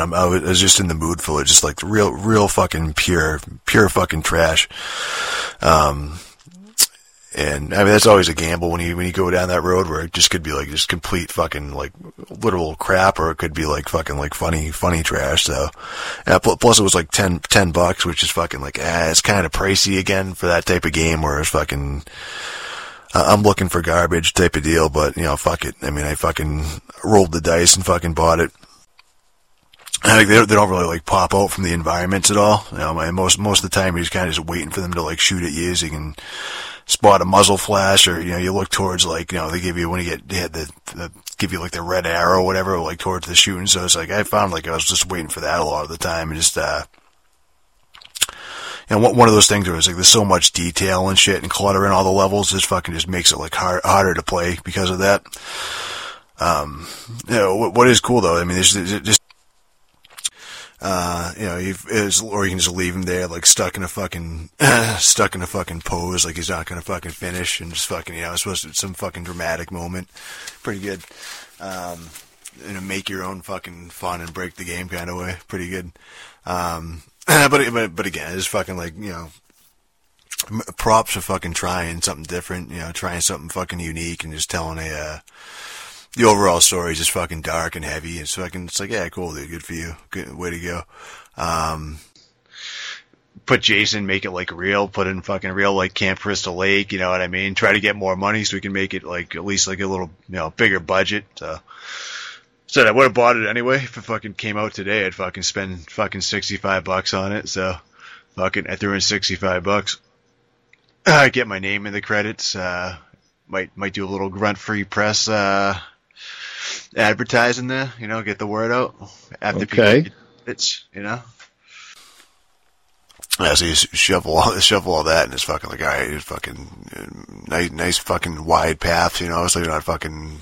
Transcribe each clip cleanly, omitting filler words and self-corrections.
I was just in the mood for it, just like real fucking pure fucking trash. And I mean, that's always a gamble when you go down that road where it just could be like just complete fucking like literal crap, or it could be like fucking like funny trash. So, plus it was like $10, which is fucking like, it's kind of pricey again for that type of game where it's fucking, I'm looking for garbage type of deal, but fuck it. I mean, I fucking rolled the dice and fucking bought it. I think they don't really like pop out from the environments at all. Most of the time you're just kind of just waiting for them to like shoot at you so you can spot a muzzle flash, or you look towards like they give you, when you get hit, the give you like the red arrow or whatever, like towards the shooting. So it's like I found like I was just waiting for that a lot of the time, and just one of those things where it's like there's so much detail and shit and clutter in all the levels, this fucking just makes it like harder to play because of that. What is cool though, I mean, there's just or you can just leave him there, like stuck in a fucking pose, like he's not gonna fucking finish, and just fucking, it's supposed to be some fucking dramatic moment. Pretty good. In a make your own fucking fun and break the game kind of way. Pretty good. But again, it's fucking like, props for fucking trying something different, trying something fucking unique, and just telling the overall story is just fucking dark and heavy. It's like, yeah, cool, dude. Good for you. Good way to go. Put Jason, make it like real, put in fucking real, like Camp Crystal Lake, you know what I mean? Try to get more money so we can make it like, at least like a little, bigger budget. So I would have bought it anyway. If it fucking came out today, I'd fucking spend fucking $65 on it. So fucking, I threw in $65. I get my name in the credits. Might do a little grunt free press, advertising there, get the word out after people get it, Yeah, so you shovel all that, and it's fucking like, all right, it's fucking nice fucking wide paths, so you're not fucking,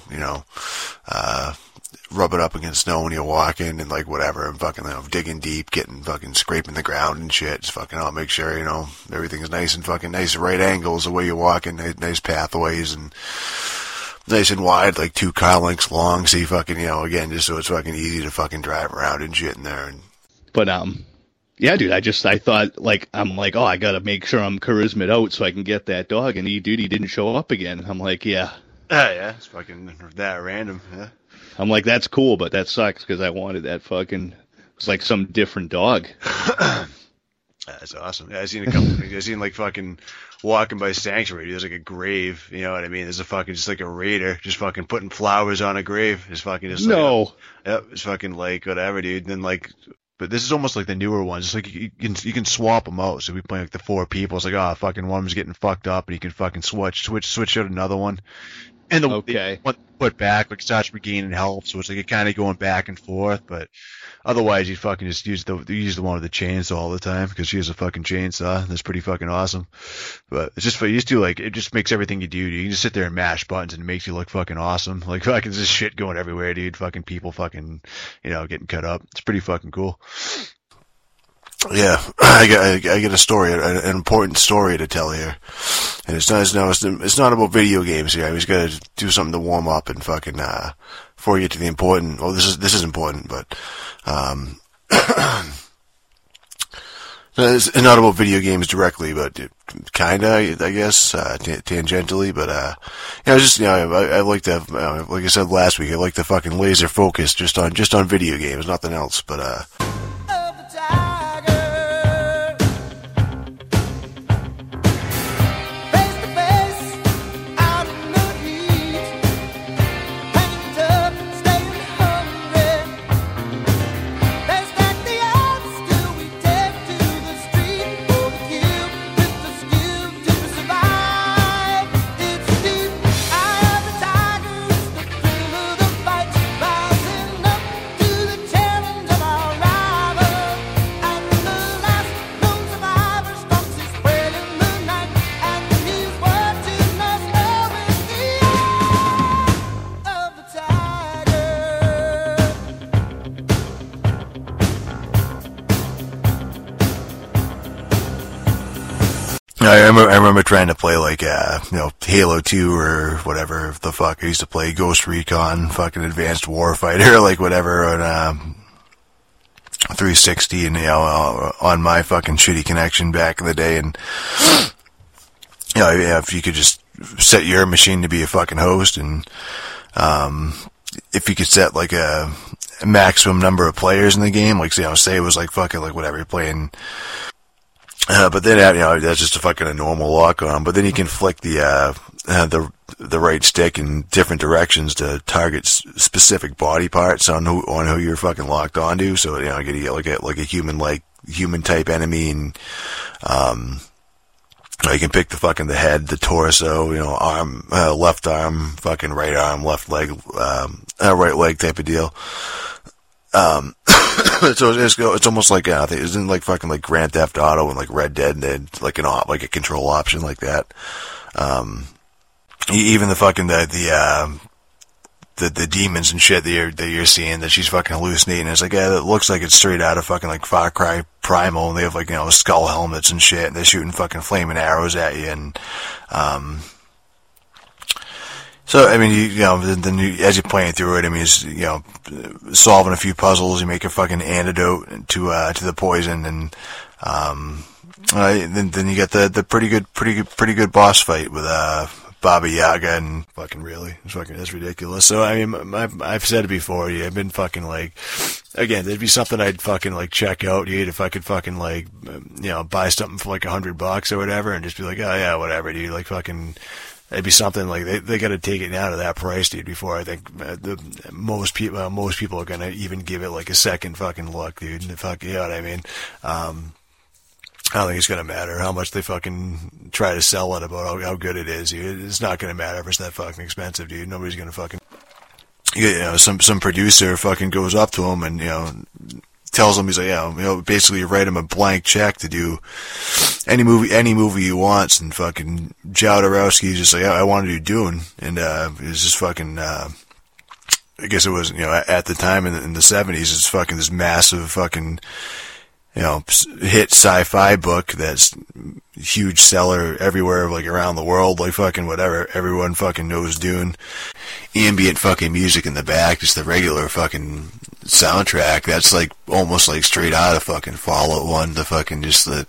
rub it up against snow when you're walking and like whatever, and fucking digging deep, getting fucking scraping the ground and shit. Just fucking make sure everything's nice and fucking nice right angles the way you're walking, nice pathways and nice and wide, like 2 car lengths long, so you fucking, again, just so it's fucking easy to fucking drive around and shit in there. But, yeah, dude, I thought, like, I'm like, oh, I gotta make sure I'm charisma'd out so I can get that dog, and he didn't show up again. I'm like, yeah. Yeah, it's fucking that random, yeah. I'm like, that's cool, but that sucks, because I wanted that fucking, it's like some different dog. That's awesome. Yeah, I've seen a couple things. I've seen like fucking walking by Sanctuary, there's like a grave, you know what I mean? There's a fucking, just like a raider, just fucking putting flowers on a grave. It's fucking just like, no. Yep, it's fucking like, whatever, dude. And then like, but this is almost like the newer ones. It's like you can swap them out. So we play like the 4 people. It's like, fucking one of them's getting fucked up, and you can fucking switch out another one. And the one put back, like, starts regaining health, so it's like you're kind of going back and forth, but otherwise you fucking just use the one with the chainsaw all the time, because she has a fucking chainsaw. That's pretty fucking awesome. But it's just for you to, like, it just makes everything you do. You can just sit there and mash buttons, and it makes you look fucking awesome. Like, fucking just shit going everywhere, dude. Fucking people fucking, getting cut up. It's pretty fucking cool. Yeah, I get a story, an important story to tell here, and it's not about video games here. I just got to do something to warm up and fucking before you get to the important. Well, this is important, but it's not about video games directly, but kinda, I guess, tangentially. But I like to have, like I said last week, I like to fucking laser focus just on video games, nothing else. But I remember trying to play like Halo 2 or whatever the fuck. I used to play Ghost Recon, fucking Advanced Warfighter, like whatever, and 360 and, on my fucking shitty connection back in the day. And, if you could just set your machine to be a fucking host, and, if you could set like a maximum number of players in the game, like, say it was like fucking like whatever you're playing, but then, that's just a fucking a normal lock on. But then you can flick the right stick in different directions to target specific body parts on who you're fucking locked onto. So, you get like a human type enemy, and, you can pick the head, the torso, arm, left arm, fucking right arm, left leg, right leg type of deal. So it's almost like, isn't like fucking like Grand Theft Auto and like Red Dead, and like a control option like that. Even the fucking, the demons and shit that you're seeing that she's fucking hallucinating. It's like, it looks like it's straight out of fucking like Far Cry Primal, and they have like, skull helmets and shit, and they're shooting fucking flaming arrows at you, and, so, I mean, then as you're playing through it, I mean, it's, solving a few puzzles, you make a fucking antidote to the poison, and, then you get the pretty good boss fight with, Baba Yaga, and fucking really, it's ridiculous. So, I mean, I've said it before, I've been fucking like, again, there'd be something I'd fucking like check out, dude, if I could fucking like, buy something for like $100 or whatever, and just be like, oh yeah, whatever, dude, like fucking, it'd be something like they got to take it down to that price, dude, before I think most people are gonna even give it like a second fucking look, dude. And fuck, you know what I mean? I don't think it's gonna matter how much they fucking try to sell it about how good it is, dude. It's not gonna matter if it's that fucking expensive, dude. Nobody's gonna fucking, some producer fucking goes up to him and tells him, he's like, basically write him a blank check to do any movie he wants, and fucking Jodorowsky's just like, I want to do Dune, and it's just fucking, I guess it was, at the time in the 70s, it's fucking this massive fucking, hit sci-fi book that's huge seller everywhere, like around the world, like fucking whatever, everyone fucking knows Dune. Ambient fucking music in the back, just the regular fucking soundtrack, that's like almost like straight out of fucking Fallout 1, the fucking just the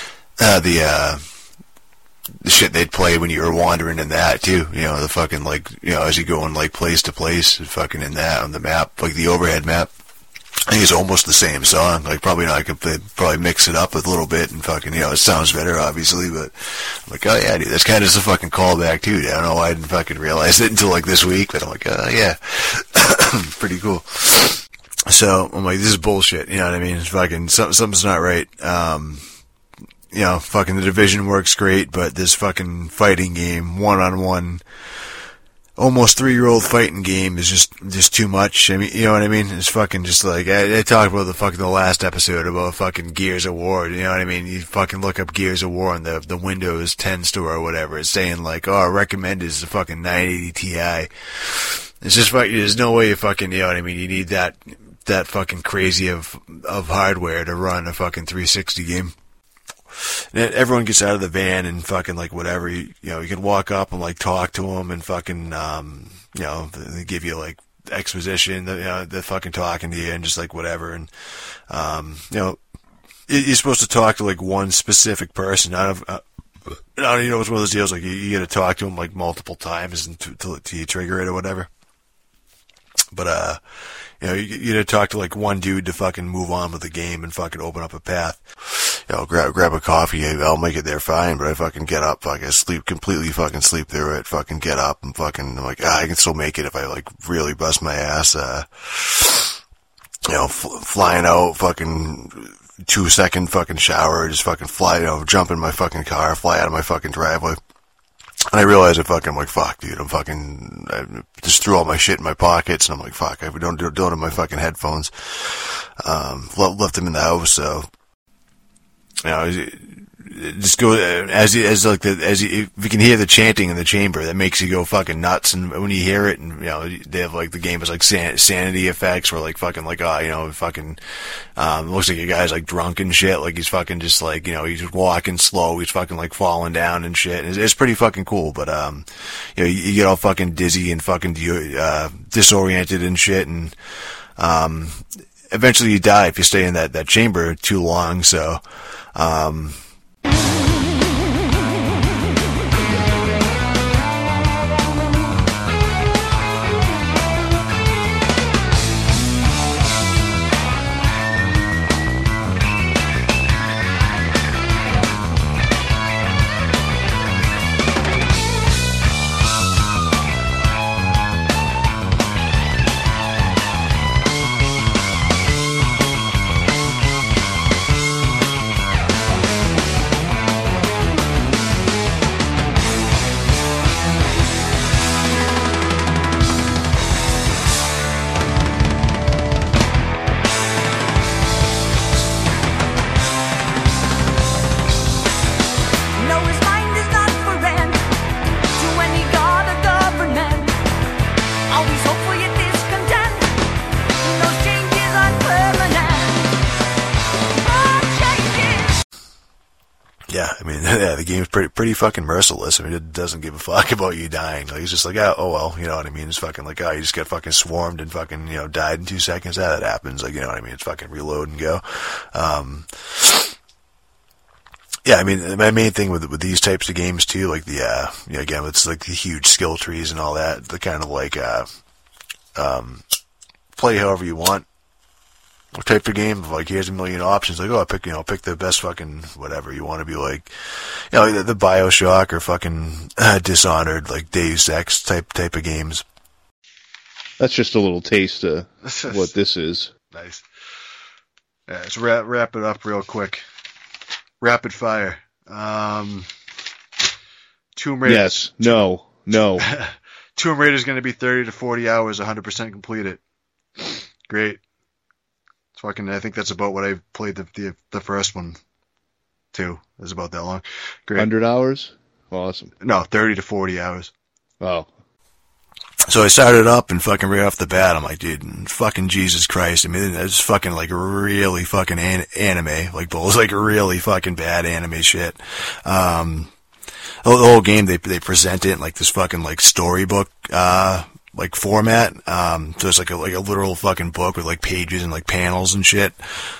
shit they'd play when you were wandering in that too, the fucking like, as you go in like place to place, fucking in that on the map, like the overhead map. I think it's almost the same song. Like, probably not. I could probably mix it up a little bit and fucking, it sounds better, obviously, but I'm like, oh yeah, dude, that's kind of just a fucking callback too. I don't know why I didn't fucking realize it until like this week, but I'm like, oh yeah, pretty cool. So I'm like, this is bullshit. You know what I mean? It's fucking, something's not right. Fucking The Division works great, but this fucking fighting game, one-on-one, almost 3-year-old fighting game is just too much. I mean, you know what I mean? It's fucking just like, I talked about the last episode about fucking Gears of War, you know what I mean? You fucking look up Gears of War on the Windows 10 store or whatever, it's saying like, recommended is the fucking 980 Ti. It's just fucking, there's no way you fucking, you know what I mean? You need that fucking crazy of hardware to run a fucking 360 game. And everyone gets out of the van and fucking like whatever, you can walk up and like talk to them and fucking, they give you like exposition, they're fucking talking to you and just like whatever. And, you're supposed to talk to like one specific person. I don't know, it's one of those deals like you got to talk to them like multiple times until you trigger it or whatever. But, you gotta talk to like one dude to fucking move on with the game and fucking open up a path. Grab a coffee, I'll make it there fine, but I fucking get up, fucking completely fucking sleep through it, fucking get up and fucking, I'm like, I can still make it if I like really bust my ass, flying out, fucking 2-second fucking shower, just fucking fly, jump in my fucking car, fly out of my fucking driveway. And I realized I'm like, fuck, dude, I just threw all my shit in my pockets, and I'm like, fuck, I don't have my fucking headphones. Left them in the house, so, just go, if you can hear the chanting in the chamber, that makes you go fucking nuts, and when you hear it, and, they have like, the game is like sanity effects, where like fucking like, fucking, looks like a guy's like drunk and shit, like he's fucking just like, he's just walking slow, he's fucking like falling down and shit, and it's pretty fucking cool, but, you get all fucking dizzy and fucking, disoriented and shit, and, eventually you die if you stay in that chamber too long. So, No, his mind is not for rent to any god or government. Always hopeful yet discontent. Those changes aren't permanent. All changes. yeah, I mean, yeah, the game's pretty fucking merciless. I mean, it doesn't give a fuck about you dying. Like, it's just like, oh well, you know what I mean? It's fucking like, oh, you just got fucking swarmed and fucking, you know, died in 2 seconds. That happens. Like, you know what I mean? It's fucking reload and go. Yeah, I mean, my main thing with these types of games too, like the, you know, again, it's like the huge skill trees and all that, the kind of like, play however you want type of game. Like, here's a million options. Like, oh, pick the best fucking whatever you want to be like, you know, the BioShock or fucking Dishonored, like Deus Ex type of games. That's just a little taste of what this is. Nice. Yeah, let's wrap it up real quick. Rapid fire. Tomb Raider. Yes. No. Tomb Raider is going to be 30 to 40 hours, 100% completed. Great. It's fucking. I think that's about what I played the first one too. It was about that long. Great. 100 hours? Awesome. No, 30 to 40 hours. Oh. So I started up and fucking right off the bat, I'm like, dude, fucking Jesus Christ. I mean, it's fucking like really fucking anime, like those like really fucking bad anime shit. The whole game, they present it in like this fucking like storybook, like format. So it's like a literal fucking book with like pages and like panels and shit.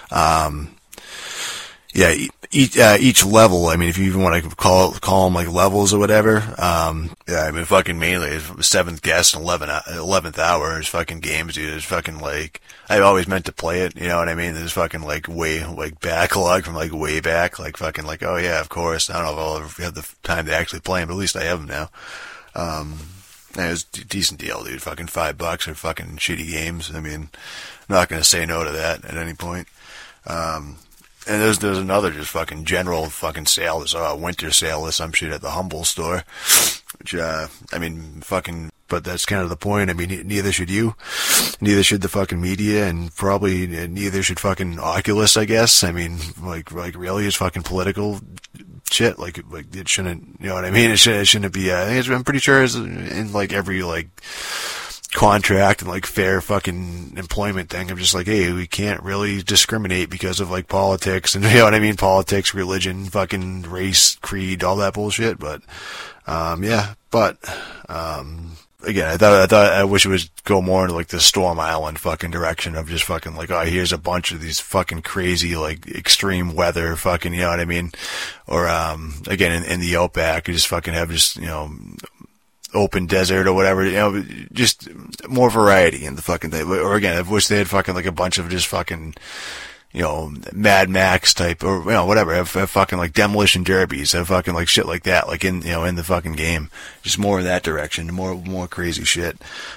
Yeah, each level, I mean, if you even want to call them like levels or whatever, yeah, I mean, fucking mainly, 7th guest and 11th hour is fucking games, dude. It's fucking like, I've always meant to play it, you know what I mean? There's fucking like backlog from like way back, like fucking like, oh yeah, of course. I don't know if I'll ever have the time to actually play them, but at least I have them now. It was a decent deal, dude. Fucking $5 for fucking shitty games. I mean, I'm not gonna say no to that at any point. And there's another just fucking general fucking sale. There's a winter sale or some shit at the Humble store. Which, I mean, fucking, but that's kind of the point. I mean, neither should you. Neither should the fucking media, and probably neither should fucking Oculus, I guess. I mean, like really, it's fucking political shit. Like it shouldn't, you know what I mean? It shouldn't be, I'm pretty sure it's in like every like contract and like fair fucking employment thing. I'm just like, hey, we can't really discriminate because of like politics and, you know what I mean? Politics, religion, fucking race, creed, all that bullshit. But, yeah, but, again, I wish it would go more into like the Storm Island fucking direction of just fucking like, oh, here's a bunch of these fucking crazy, like extreme weather fucking, you know what I mean? Or, again, in the Outback, you just fucking have just, you know, open desert or whatever, you know, just more variety in the fucking thing. Or again, I wish they had fucking like a bunch of just fucking, you know, Mad Max type, or, you know, whatever, have fucking like demolition derbies, have fucking like shit like that, like in, you know, in the fucking game. Just more in that direction, more crazy shit.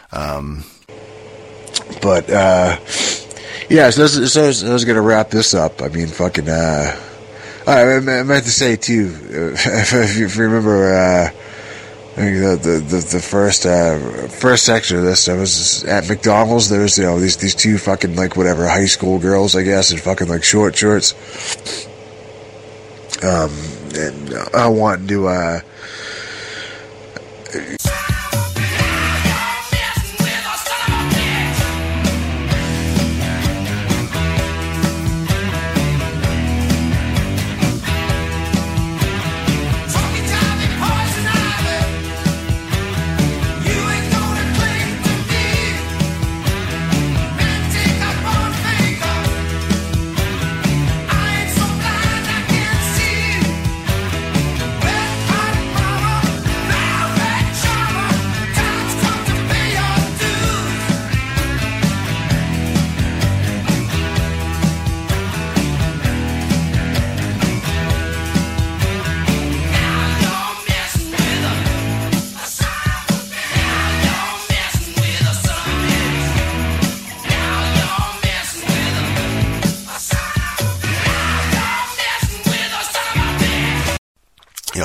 But, yeah, so I was gonna wrap this up. I mean, fucking, I meant to say too, if you remember, I think the first section of this, I was at McDonald's. There was, you know, these two fucking like whatever high school girls, I guess, in fucking like short shorts. And I wanted to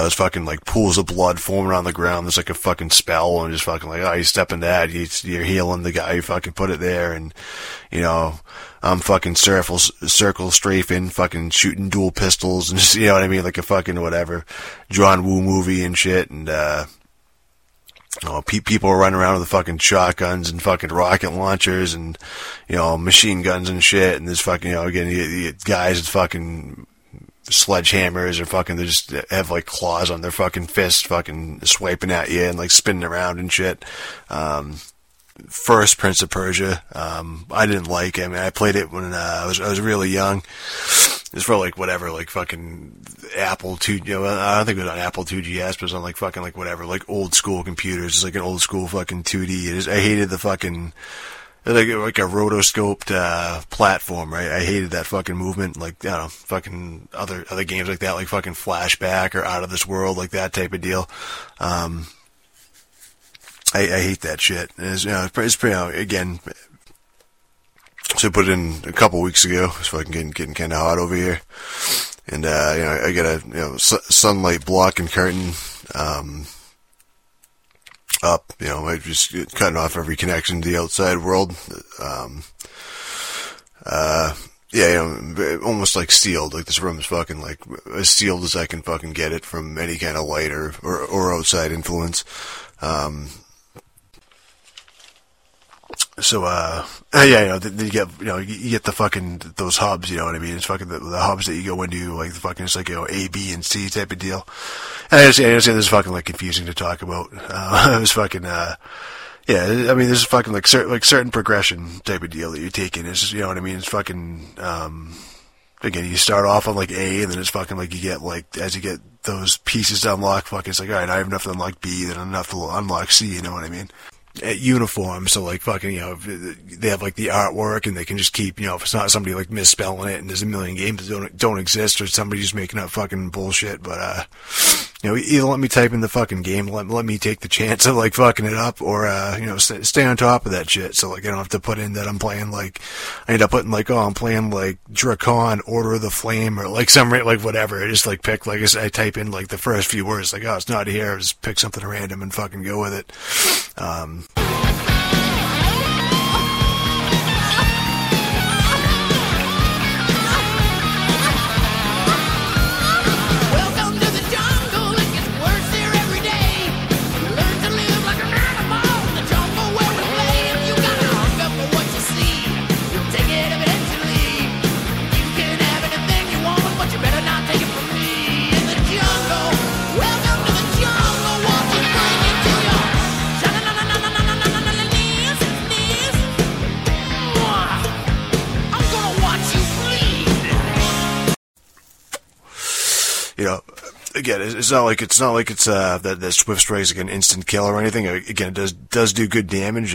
there's fucking like pools of blood forming on the ground. There's like a fucking spell, and just fucking like, oh, you step in that, you're healing the guy who fucking put it there, and you know, I'm fucking circle strafing, fucking shooting dual pistols, and just, you know what I mean, like a fucking whatever John Woo movie and shit, and people are running around with fucking shotguns and fucking rocket launchers and, you know, machine guns and shit, and there's fucking, you know, again, you get guys with fucking sledgehammers or fucking, they just have like claws on their fucking fists, fucking swiping at you and like spinning around and shit. First Prince of Persia, I didn't like it. I mean, I played it when I was really young. It was for like whatever, like fucking Apple II, you know, I don't think it was on Apple IIGS, but it was on like fucking like whatever, like old school computers. It's like an old school fucking 2D. I hated the fucking, like a rotoscoped platform, right? I hated that fucking movement. Like, I don't know, fucking other games like that, like fucking Flashback or Out of This World, like that type of deal. I hate that shit. It's, you know, it's pretty, you know, again, so I put it in a couple weeks ago. It's fucking getting kind of hot over here. And, you know, I got a, you know, sunlight blocking curtain, up, you know, I just cutting off every connection to the outside world. Yeah, you know, almost like sealed. Like this room is fucking like as sealed as I can fucking get it from any kind of light or outside influence. So, yeah, you know, you get the fucking, those hubs, you know what I mean? It's fucking the hubs that you go into, like the fucking, it's like, you know, A, B, and C type of deal. And I understand this is fucking like confusing to talk about. It was fucking, yeah, I mean, this is fucking like certain progression type of deal that you're taking. It's just, you know what I mean? It's fucking, again, you start off on like A, and then it's fucking like you get like, as you get those pieces to unlock, fucking, it's like, alright, I have enough to unlock B, then enough to unlock C, you know what I mean? At uniform, so like fucking, you know, they have like the artwork and they can just keep, you know, if it's not somebody like misspelling it and there's a million games that don't exist or somebody just making up fucking bullshit, but you know, either let me type in the fucking game, let me take the chance of like fucking it up, or you know, stay on top of that shit, so like I don't have to put in that I'm playing like, I end up putting like, oh, I'm playing like Drakon, Order of the Flame, or like some like whatever. I just like pick, like I type in like the first few words, like, oh, it's not here, I just pick something random and fucking go with it. Welcome to the jungle, it gets worse here every day. You learn to live like an animal in the jungle where we play. If you got hunger for what you see, you'll take it eventually. You can have anything you want, but you better not take it from me. In the jungle, welcome to the jungle, won't you bring it to your knees, knees. I'm gonna watch you bleed. You know, again, it's not like it's that Swift Strike's like an instant kill or anything. Again, it does do good damage.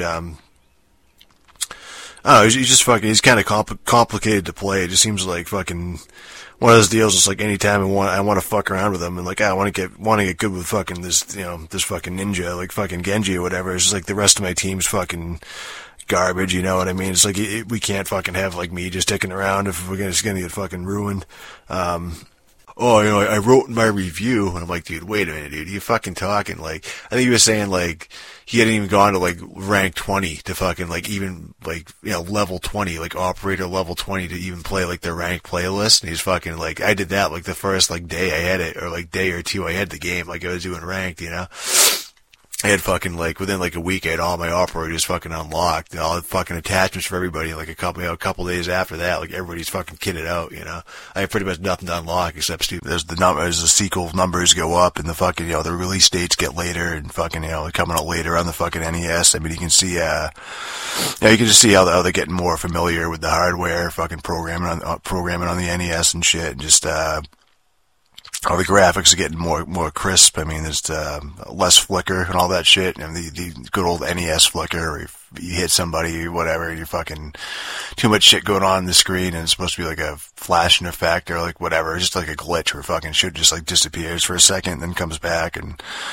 Oh, he's just fucking, he's kind of complicated to play. It just seems like fucking one of those deals. It's like anytime I want to fuck around with him, and like, I want to get good with fucking this, you know, this fucking ninja, like fucking Genji or whatever. It's just like the rest of my team's fucking garbage, you know what I mean? It's like, we can't fucking have like me just sticking around if we're just gonna get fucking ruined. Oh, you know, I wrote in my review, and I'm like, dude, wait a minute, dude, you fucking talking, like, I think he was saying, like, he hadn't even gone to, like, rank 20 to fucking, like, even, like, you know, level 20, like, operator level 20 to even play, like, the ranked playlist, and he's fucking, like, I did that, like, the first, like, day I had it, or, like, day or two I had the game, like, I was doing ranked, you know? I had fucking, like, within like a week, I had all my operators fucking unlocked, all the fucking attachments for everybody. Like a couple days after that, like everybody's fucking kitted out, you know. I have pretty much nothing to unlock except stupid. As the sequel numbers go up and the fucking, you know, the release dates get later and fucking, you know, coming out later on the fucking NES. I mean, you can see, yeah, you can just see how they're getting more familiar with the hardware, fucking programming on the NES and shit, and just, all the graphics are getting more crisp. I mean, there's less flicker and all that shit. And the good old NES flicker, where you hit somebody or whatever, and you're fucking too much shit going on the screen, and it's supposed to be like a flashing effect or like whatever, just like a glitch where fucking shit just like disappears for a second and then comes back. And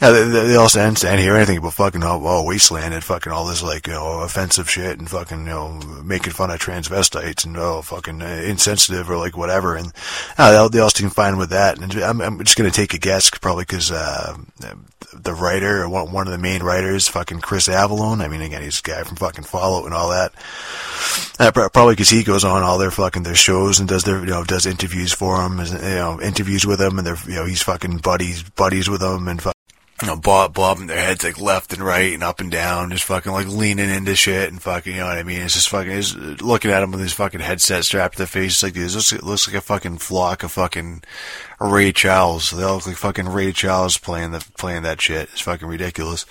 They also didn't hear anything about fucking Wasteland and fucking all this like offensive shit and fucking making fun of transvestites and fucking insensitive or like whatever, and they all seem fine with that. And I'm just gonna take a guess, probably because the writer, or one of the main writers, fucking Chris Avellone. I mean, again, he's a guy from fucking Fallout and all that. Probably because he goes on all their shows and does does interviews for them, interviews with them, and he's fucking buddies with them and bobbing their heads like left and right and up and down, just fucking like leaning into shit and fucking, you know what I mean? It's just fucking, it's looking at him with his fucking headset strapped to their face, like this. It looks like a fucking flock of fucking Ray Charles. They all look like fucking Ray Charles playing that shit. It's fucking ridiculous.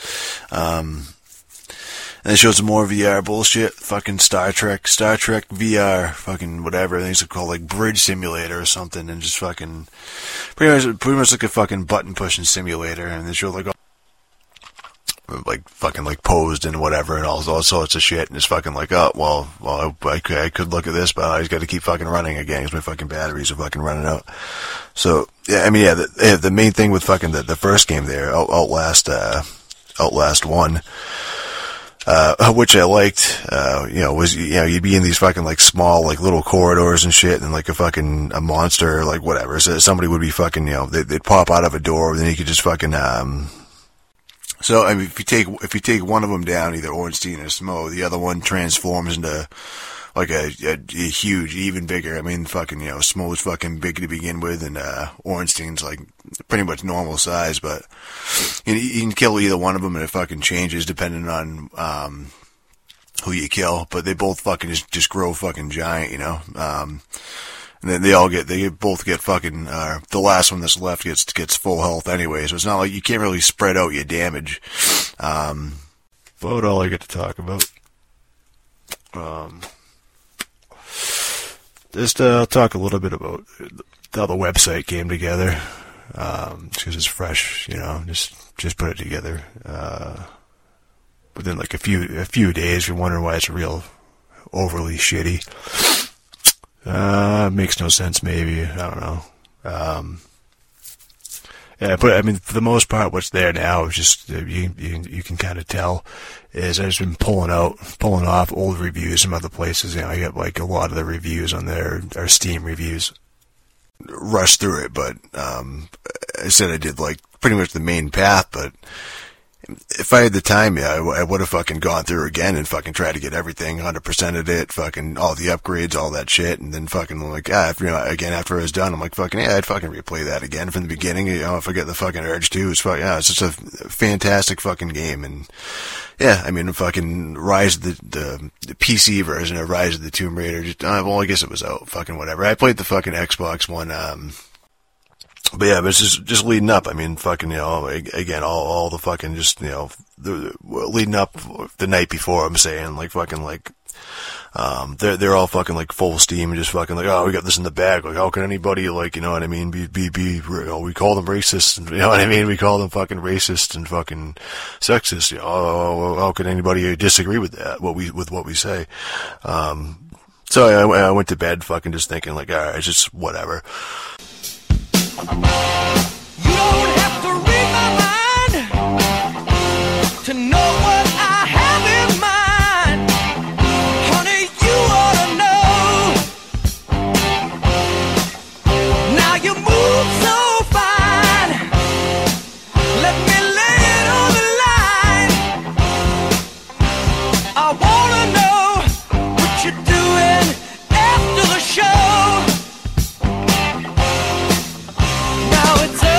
And it shows some more VR bullshit, fucking Star Trek VR, fucking whatever. I think it's called like Bridge Simulator or something, and just fucking pretty much like a fucking button pushing simulator. And they show like fucking like posed and whatever and all sorts of shit. And it's fucking like, oh well, I could look at this, but I just got to keep fucking running again because my fucking batteries are fucking running out. So yeah, I mean the main thing with fucking the first game there, Outlast 1. Which I liked, was, you'd be in these fucking, like, small, like, little corridors and shit, and, like, a monster, or, like, whatever, so somebody would be fucking, they'd pop out of a door, and then you could just fucking, so, I mean, if you take one of them down, either Ornstein or Smo, the other one transforms into, like, a huge, even bigger, I mean, fucking, Smo's fucking big to begin with, and, Ornstein's, like, pretty much normal size, but you can kill either one of them and it fucking changes depending on, who you kill, but they both fucking just grow fucking giant, and then they both get fucking, the last one that's left gets full health anyway, so it's not like you can't really spread out your damage. About all I get to talk about. I'll talk a little bit about how the website came together, because it's fresh, just put it together, within like a few days. You're wondering why it's real overly shitty. Makes no sense, maybe, I don't know. Yeah, but I mean, for the most part, what's there now is just, you can kind of tell, is I've just been pulling off old reviews from other places. I got like a lot of the reviews on there are Steam reviews. Rushed through it, but, I said I did like pretty much the main path, but if I had the time, yeah, I would have fucking gone through again and fucking tried to get everything, 100%ed it, fucking all the upgrades, all that shit, and then fucking like, again, after I was done, I'm like, fucking, yeah, I'd fucking replay that again from the beginning, if I get the fucking urge to. It's just a fantastic fucking game, and yeah, I mean, fucking Rise of the PC version of Rise of the Tomb Raider, I guess it was out, fucking whatever. I played the fucking Xbox one, but yeah, but it's just leading up. I mean, fucking, again, all the fucking just, leading up the night before, I'm saying, like, fucking, like, they're all fucking, like, full steam and just fucking, like, oh, we got this in the bag. Like, how can anybody, like, you know what I mean, we call them racist, and, you know what I mean? We call them fucking racist and fucking sexist. How can anybody disagree with that, with what we say? So I went to bed fucking just thinking, like, alright, it's just whatever. You don't have to read my mind to know what I have in mind. Honey, you ought to know. Now you move so fine. Let me lay it on the line. I wanna know what you're doing after the show. Now it's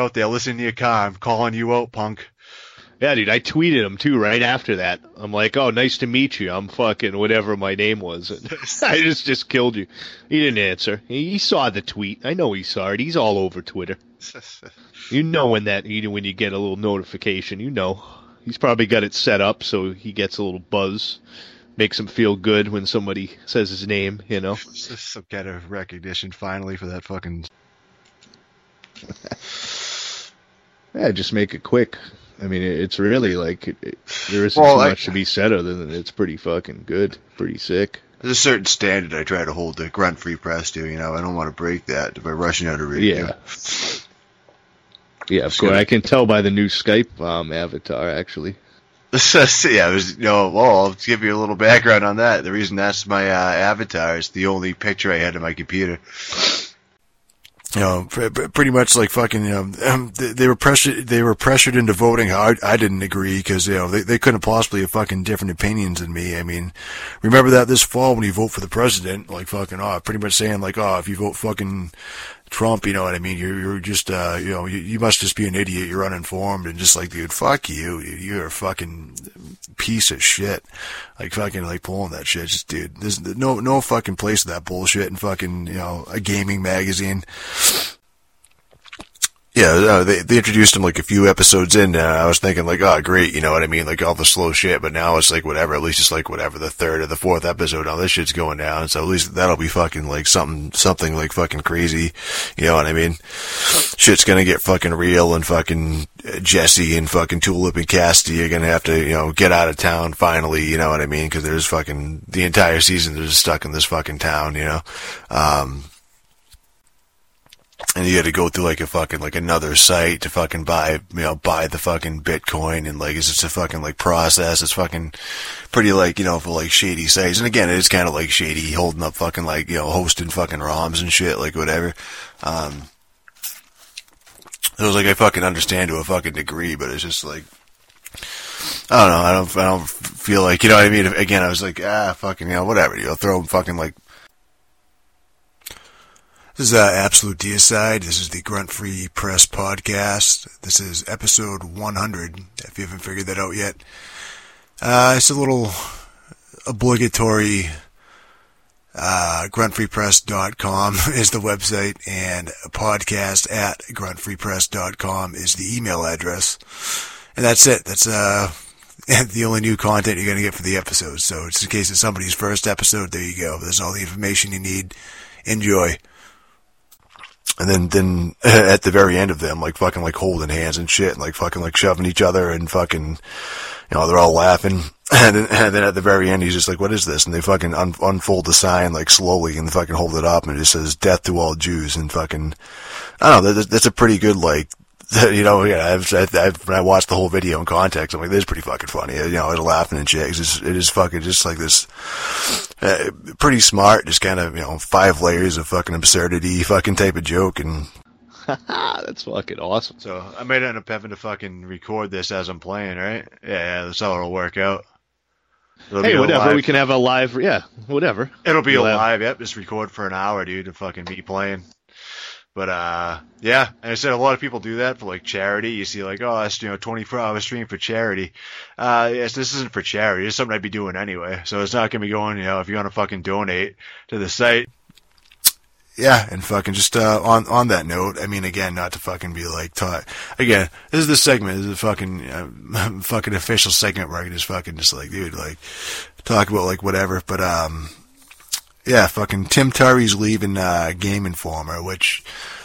out there, listen to your car. I'm calling you out, punk. Yeah, dude, I tweeted him too right after that. I'm like, oh, nice to meet you. I'm fucking whatever my name was. And I just killed you. He didn't answer. He saw the tweet. I know he saw it. He's all over Twitter. You know when you get a little notification, you know. He's probably got it set up so he gets a little buzz. Makes him feel good when somebody says his name, you know. Some kind of recognition finally for that fucking... Yeah, just make it quick. I mean, it's really like, there isn't Well, too much to be said other than it's pretty fucking good, pretty sick. There's a certain standard I try to hold the Grunt Free Press to, you know. I don't want to break that by rushing out a review. Yeah, of course. I can tell by the new Skype avatar, actually. Yeah, I'll give you a little background on that. The reason that's my avatar is the only picture I had on my computer. You know, pretty much like fucking, you know, they were pressured into voting how I didn't agree because, you know, they couldn't possibly have fucking different opinions than me. I mean, remember that this fall when you vote for the president, like fucking, pretty much saying like, if you vote fucking Trump, you know what I mean? You're just, you know, you must just be an idiot. You're uninformed and just like, dude, fuck you. You're a fucking piece of shit. Like fucking like pulling that shit. Just, dude, there's no fucking place for that bullshit in fucking, you know, a gaming magazine. Yeah, they introduced him like a few episodes in, and I was thinking like, oh, great, you know what I mean, like all the slow shit, but now it's like whatever, at least it's like whatever, the third or the fourth episode, now this shit's going down, so at least that'll be fucking like something like fucking crazy, you know what I mean? Shit's gonna get fucking real, and fucking Jesse and fucking Tulip and Cassidy are gonna have to, you know, get out of town finally, you know what I mean, because there's fucking, the entire season they're just stuck in this fucking town, you know? And you had to go through like a fucking, like another site to fucking buy the fucking Bitcoin, and like, it's just a fucking like process. It's fucking pretty like, you know, for like shady sites. And again, it is kind of like shady, holding up fucking like, you know, hosting fucking ROMs and shit, like whatever. It was like, I fucking understand to a fucking degree, but it's just like, I don't know, I don't feel like, you know what I mean? Again, I was like, fucking, you know, whatever, you know, throw them fucking like, this is Absolute Deicide. This is the Grunt Free Press podcast. This is episode 100, if you haven't figured that out yet. It's a little obligatory. Gruntfreepress.com is the website, and podcast at gruntfreepress.com is the email address. And that's it. That's the only new content you're going to get for the episode. So it's in case it's somebody's first episode, there you go. There's all the information you need. Enjoy. And then at the very end of them, like fucking like holding hands and shit, and like fucking like shoving each other, and fucking, you know, they're all laughing. And then at the very end, he's just like, what is this? And they fucking unfold the sign like slowly and fucking hold it up, and it just says death to all Jews. And fucking, I don't know, that's a pretty good, like, you know, yeah, when I watched the whole video in context, I'm like, this is pretty fucking funny. You know, I was laughing and shit. It is fucking just like this, pretty smart, just kind of, you know, 5 layers of fucking absurdity, fucking type of joke. And that's fucking awesome. So I might end up having to fucking record this as I'm playing, right? Yeah, that's how it'll work out. Hey, whatever, we can have a live, whatever. It'll be live, yep, just record for an hour, dude, and fucking me playing. But, yeah, and I said a lot of people do that for, like, charity. You see, like, oh, that's, you know, 24-hour stream for charity. Yes, this isn't for charity. It's something I'd be doing anyway. So it's not going to be going, you know, if you want to fucking donate to the site. Yeah, and fucking just, on that note, I mean, again, not to fucking be like, again, this is the segment, this is a fucking, fucking official segment where I can just fucking just like, dude, like, talk about, like, whatever, but, yeah, fucking Tim Turry's leaving Game Informer, which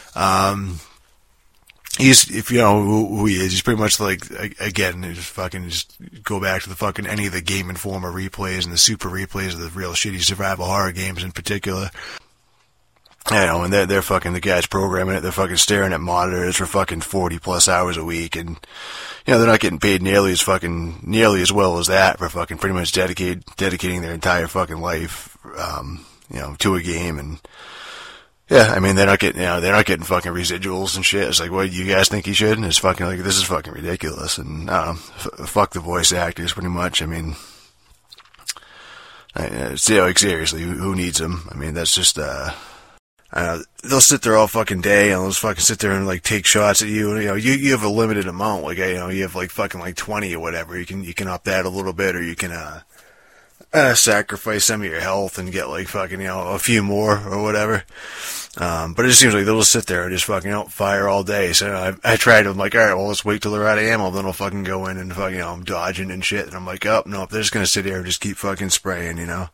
he's, if you know who he is, he's pretty much like, again, just go back to the fucking any of the Game Informer replays and the super replays of the real shitty survival horror games in particular. You know, and they're fucking, the guys programming it, they're fucking staring at monitors for fucking 40 plus hours a week, and, you know, they're not getting paid nearly as well as that for fucking pretty much dedicating their entire fucking life, you know, to a game. And yeah, I mean, they're not getting fucking residuals and shit. It's like, what, you guys think he should? And it's fucking like, this is fucking ridiculous. And fuck the voice actors pretty much. I mean, like, seriously, who needs them? I mean, that's just, they'll sit there all fucking day and they'll just fucking sit there and like take shots at you. You know, you have a limited amount, like, you know, you have like fucking like 20 or whatever. You can up that a little bit, or you can, sacrifice some of your health and get like fucking, you know, a few more or whatever. But it just seems like they'll just sit there and just fucking, you know, fire all day. So I tried, I'm like, alright, well, let's wait till they're out of ammo, then I'll fucking go in and fucking, you know, I'm dodging and shit. And I'm like, oh, no, they're just gonna sit here and just keep fucking spraying, you know.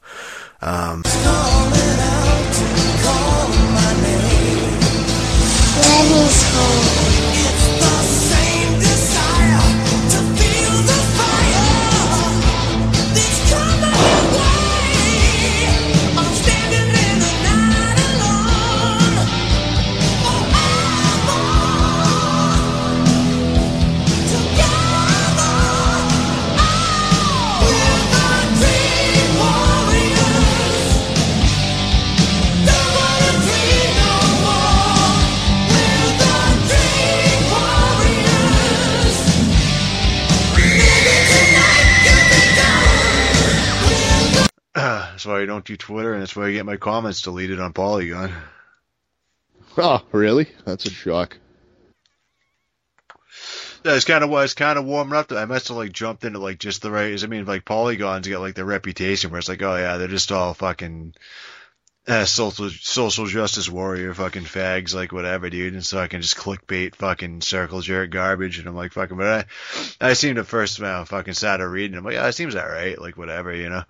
That's why I don't do Twitter, and that's why I get my comments deleted on Polygon. Oh, really? That's a shock. Yeah, it's kind of warming up. I must have like jumped into like just the right. I mean, like Polygon's got like their reputation where it's like, oh yeah, they're just all fucking social justice warrior fucking fags, like whatever, dude. And so I can just clickbait fucking circle jerk garbage, and I'm like fucking. But I seem to first fucking started reading. I'm like, yeah, it seems alright, like whatever, you know.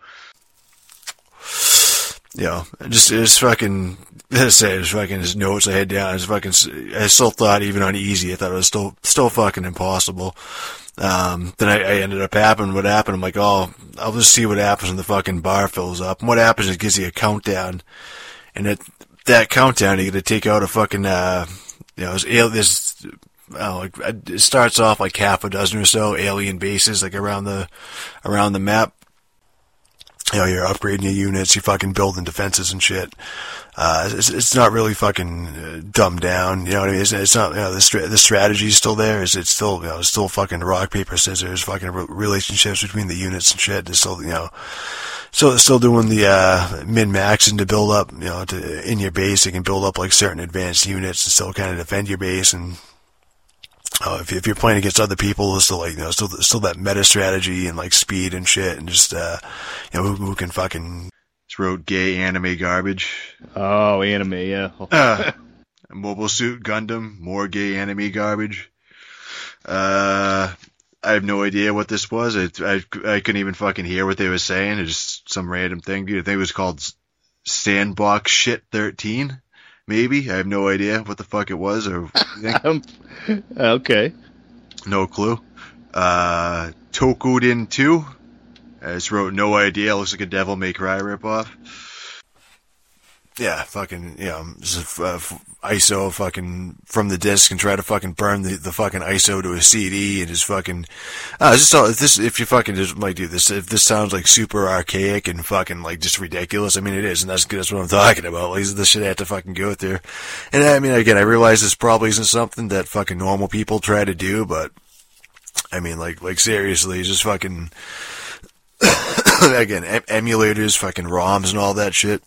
You know, just fucking, as I say, just fucking his notes I had down, I still thought even on easy, I thought it was still fucking impossible. Then I ended up what happened, I'm like, oh, I'll just see what happens when the fucking bar fills up. And what happens is it gives you a countdown. And at that countdown, you gotta take out a fucking, you know, it starts off like half a dozen or so alien bases, like around the map. You know, you're upgrading your units, you're fucking building defenses and shit. It's not really fucking dumbed down, you know what I mean? It's not, you know, the strategy's still there. It's still, you know, it's still fucking rock, paper, scissors, fucking relationships between the units and shit. It's still, you know, still doing the, min-maxing to build up, you know, in your base. You can build up like certain advanced units and still kind of defend your base. And if you're playing against other people, it's still like, you know, still that meta strategy and like speed and shit, and just, you know, who can fucking. Just wrote gay anime garbage. Oh, anime, yeah. Mobile Suit Gundam, more gay anime garbage. I have no idea what this was. I couldn't even fucking hear what they were saying. It's just some random thing, dude. I think it was called Sandbox Shit 13. Maybe. I have no idea what the fuck it was or anything. Okay. No clue. Tokuden 2. I just wrote no idea. Looks like a Devil May Cry ripoff. Yeah, fucking, you know, just, ISO fucking from the disc and try to fucking burn the fucking ISO to a CD and just fucking, if you fucking just might do this, if this sounds like super archaic and fucking like just ridiculous, I mean it is, and that's what I'm talking about. Like, this shit I have to fucking go through. And I mean, again, I realize this probably isn't something that fucking normal people try to do, but I mean, like seriously, just fucking, again, emulators, fucking ROMs and all that shit.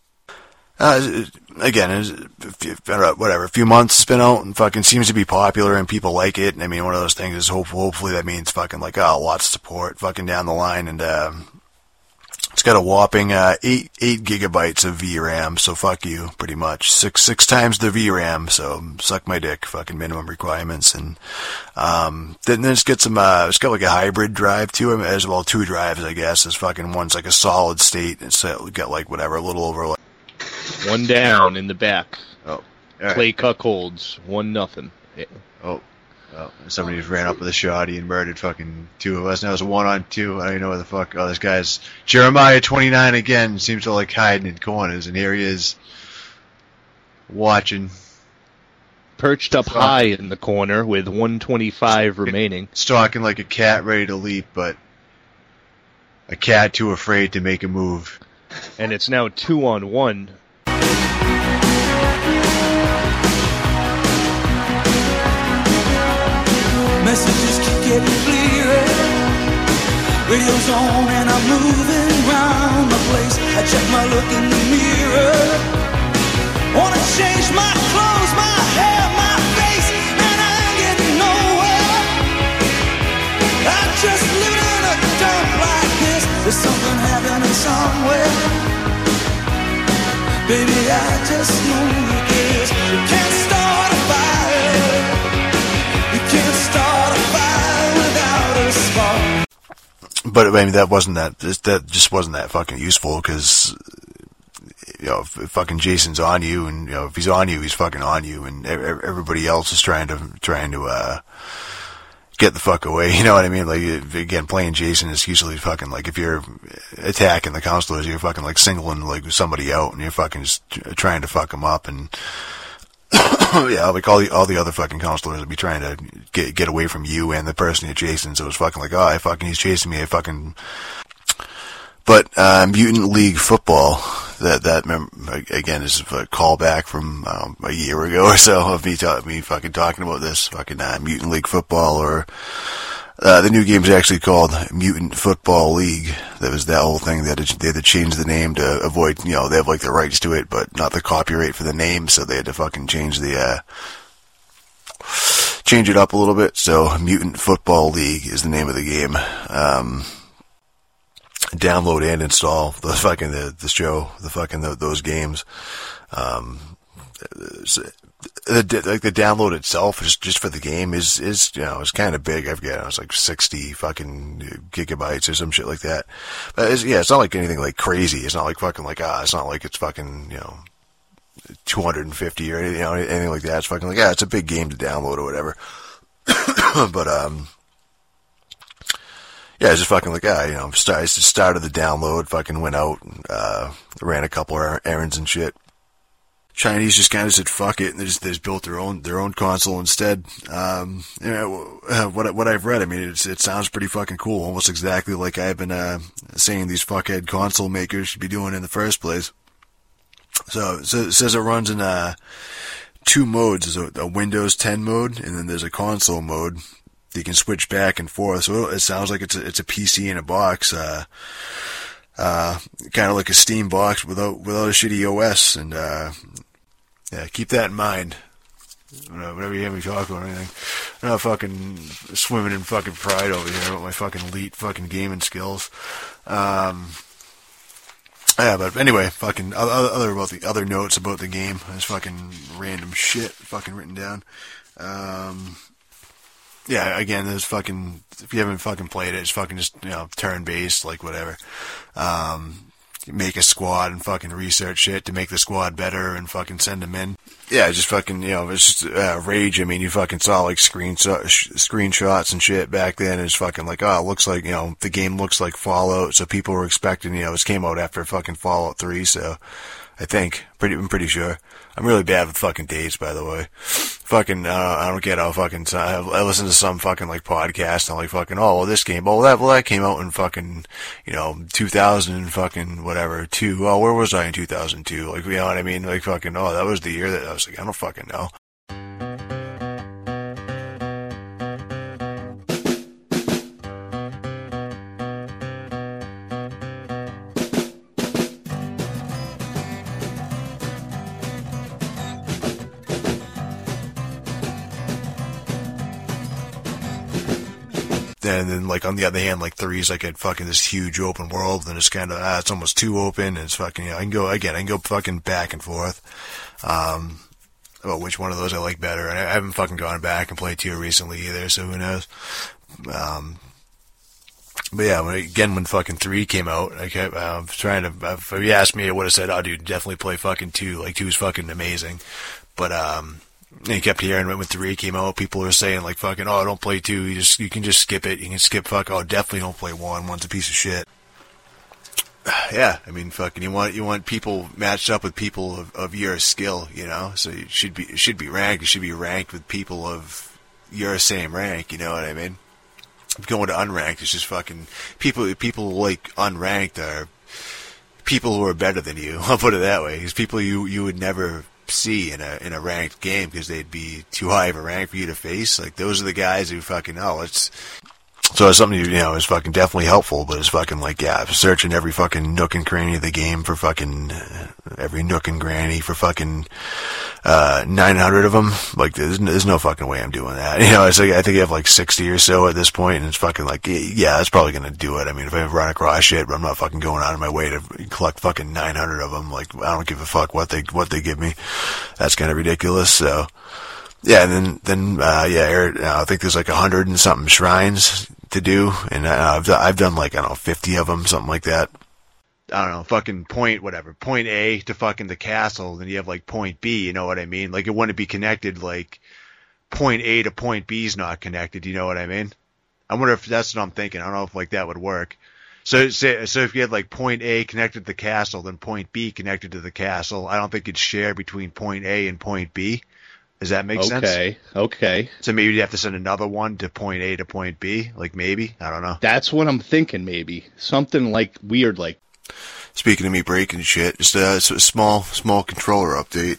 Again, whatever, a few months it's been out and fucking seems to be popular and people like it. And I mean, one of those things is hopefully that means fucking like, lots of support fucking down the line. And, it's got a whopping, 8 gigabytes of VRAM. So fuck you, pretty much. Six times the VRAM. So suck my dick, fucking minimum requirements. And, then it's got it's got like a hybrid drive too, as well, 2 drives, I guess. It's fucking one's like a solid state. It's got like whatever, a little over like, one down in the back. Oh, right. Clay Cuckolds, 1-0. Yeah. Oh, somebody just ran up with a shotty and murdered fucking 2 of us. Now it's 1-on-2. I don't even know where the fuck. Oh, this guy's Jeremiah 29 again. Seems to like hiding in corners, and here he is, watching. Perched up high in the corner with 125 remaining. Stalking like a cat ready to leap, but a cat too afraid to make a move. And it's now 2-on-1. Messages keep getting clearer. Radio's on and I'm moving round the place. I check my look in the mirror. Wanna change my clothes, my hair, my face, and I ain't getting nowhere. I just live in a dump like this. There's something happening somewhere. Baby, I just know it is. You can't start a fire. You can't start a fire without a spark. But I mean, that just wasn't that fucking useful, because you know, if fucking Jason's on you, and you know, if he's on you, he's fucking on you, and everybody else is trying to get the fuck away. You know what I mean? Like, again, playing Jason is usually fucking like, if you're attacking the counselors, you're fucking like singling like somebody out, and you're fucking just trying to fuck them up, and yeah, like all the other fucking counselors would be trying to get away from you and the person you're chasing. So it's fucking like, oh, he's chasing me. But Mutant League Football, that again is a callback from a year ago or so of me fucking talking about this fucking Mutant League Football, or the new game's actually called Mutant Football League. That was that whole thing. They had to change the name to avoid, you know, they have like the rights to it, but not the copyright for the name, so they had to fucking change it up a little bit. So Mutant Football League is the name of the game. Download and install the fucking those games. The download itself just for the game is you know, it's kind of big. I forget, it was like 60 fucking gigabytes or some shit like that. But it's not like anything like crazy. It's not like fucking like it's not like it's fucking, you know, 250 or anything, you know, anything like that. It's fucking like, it's a big game to download or whatever. But yeah, it's just fucking like, you know, started the download, fucking went out, ran a couple errands and shit. Chinese just kind of said fuck it, and they just built their own console instead. You know, what I've read, I mean, it sounds pretty fucking cool, almost exactly like I've been saying these fuckhead console makers should be doing in the first place. So it says it runs in two modes. There's a Windows 10 mode, and then there's a console mode. You can switch back and forth, so it sounds like it's a PC in a box, kind of like a Steam box without a shitty OS, and yeah, keep that in mind whenever you hear me talk or anything. I'm not fucking swimming in fucking pride over here with my fucking elite fucking gaming skills. Yeah, but anyway, fucking other notes about the game. There's fucking random shit fucking written down. Yeah, again, there's fucking, if you haven't fucking played it, it's fucking just, you know, turn-based, like, whatever. Make a squad and fucking research shit to make the squad better and fucking send them in. Yeah, just fucking, you know, it's just, Rage. I mean, you fucking saw, like, screenshots and shit back then, and it's fucking like, it looks like, you know, the game looks like Fallout, so people were expecting, you know, this came out after fucking Fallout 3, so, I think, I'm pretty sure. I'm really bad with fucking dates, by the way. Fucking, I don't get how fucking, I listen to some fucking, like, podcast, and I'm like, fucking, oh, well, this game, that came out in fucking, you know, 2000 and fucking, whatever, 2. Oh, where was I in 2002? Like, you know what I mean? Like, fucking, oh, that was the year that, I was like, I don't fucking know. And then, like, on the other hand, like, 3 is like a fucking this huge open world, and it's kind of, it's almost too open, and it's fucking, you know, I can go fucking back and forth, about which one of those I like better, and I haven't fucking gone back and played 2 recently either, so who knows. But yeah, when fucking 3 came out, I kept, trying to, if you asked me, I would have said, oh, dude, definitely play fucking 2, like, 2 is fucking amazing, but, you kept hearing when 3 came out, people were saying, like, fucking, oh, don't play 2, you can just skip it, you can skip definitely don't play 1, 1's a piece of shit. Yeah, I mean, fucking, you want people matched up with people of your skill, you know, so it should be ranked, it should be ranked with people of your same rank, you know what I mean? Going to unranked, it's just fucking, people like unranked are people who are better than you, I'll put it that way, because people you would never see in a ranked game because they'd be too high of a rank for you to face. Like, those are the guys who fucking, So it's something, is fucking definitely helpful, but it's fucking like, searching every fucking nook and cranny of the game for fucking, every nook and cranny for fucking, 900 of them. Like, there's no fucking way I'm doing that. It's like, I think I have like 60 or so at this point, and it's fucking like, yeah, that's probably gonna do it. I mean, if I run across shit, but I'm not fucking going out of my way to collect fucking 900 of them. Like, I don't give a fuck what they give me. That's kind of ridiculous, so. Yeah, and then I think there's like 100 and something shrines to do, and I've done like, 50 of them, something like that. I don't know, fucking point A to fucking the castle, then you have like point B, you know what I mean? Like, it wouldn't be connected, like, point A to point B is not connected, you know what I mean? I wonder if that's what I'm thinking. I don't know if like that would work. So if you had like point A connected to the castle, then point B connected to the castle, I don't think it'd share between point A and point B. Does that make sense? Okay. So maybe you have to send another one to point A to point B, like maybe? I don't know. That's what I'm thinking, maybe. Something like weird like. Speaking of me breaking shit, just a small controller update.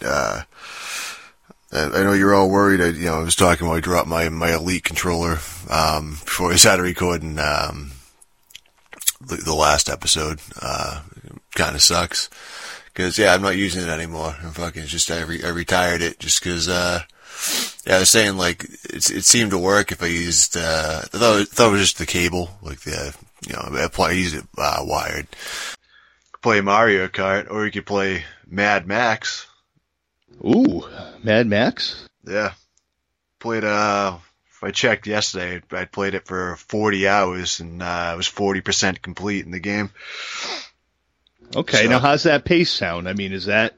I know you're all worried. I was talking when I dropped my Elite controller, before I started recording, the last episode. Kinda sucks. Cause I'm not using it anymore. I'm fucking just, I retired it just cause, I was saying like, it seemed to work if I used, I thought it was just the cable, like I used it, wired. Play Mario Kart, or you could play Mad Max. Ooh, Mad Max? Yeah. Played, if I checked yesterday, I played it for 40 hours, and, it was 40% complete in the game. Okay, So, now how's that pace sound? I mean, that